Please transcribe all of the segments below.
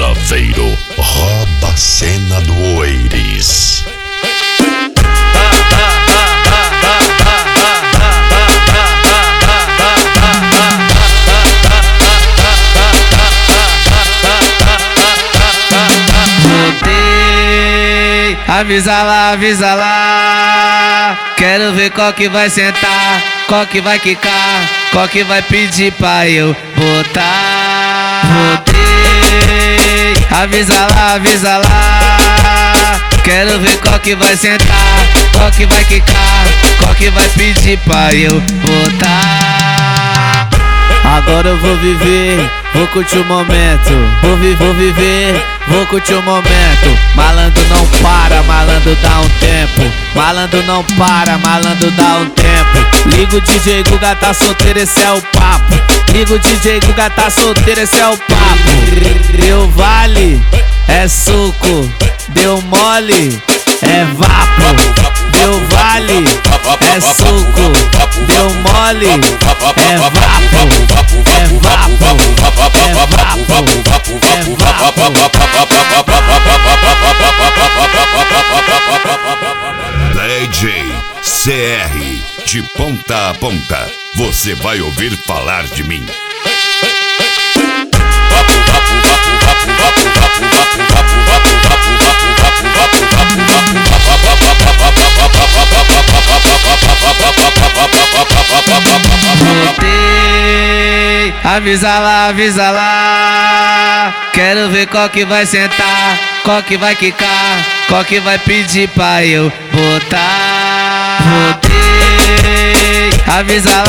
Saveiro rouba a cena do Oeiris. Avisa lá, quero ver qual que vai sentar, qual que vai quicar, qual que vai pedir pra eu botar. Voltei, avisa lá, quero ver qual que vai sentar, qual que vai quicar, qual que vai pedir pra eu botar. Agora eu vou viver, vou curtir o momento. Vou viver, vou curtir o momento. Malandro não para, malandro dá um tempo. Malandro não para, malandro dá um tempo. Liga o DJ Guga, tá solteiro, esse é o papo. Liga o DJ Guga, tá solteiro, esse é o papo. Deu vale, é suco. Deu mole, é vapo. Deu vale, é suco. Deu mole, é vapo. É vapo, é vapo, é vapo. DJ CR, de ponta a ponta, você vai ouvir falar de mim. Voltei, avisa lá, quero ver qual que vai sentar, qual que vai quicar, qual que vai pedir pra eu botar. Voltei, avisa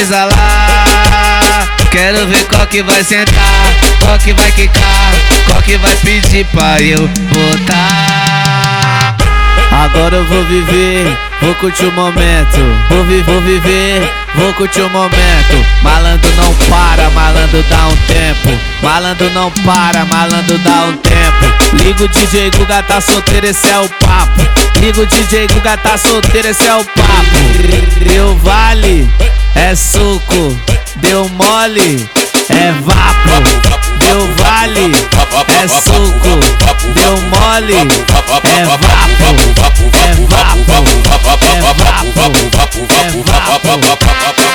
lá, quero ver qual que vai sentar, qual que vai quicar, qual que vai pedir pra eu botar. Agora eu vou viver, vou curtir o momento. Vou viver, vou curtir o momento. Malandro não para, malandro dá um tempo. Malandro não para, malandro dá um tempo. Liga o DJ Guga, tá solteiro, esse é o papo. Liga o DJ Guga, tá solteiro, esse é o papo. Deu vale, é suco. Deu mole, é vapo. Deu vale, é suco. Deu mole, é vapo. É vapo, é vapo, é vapo.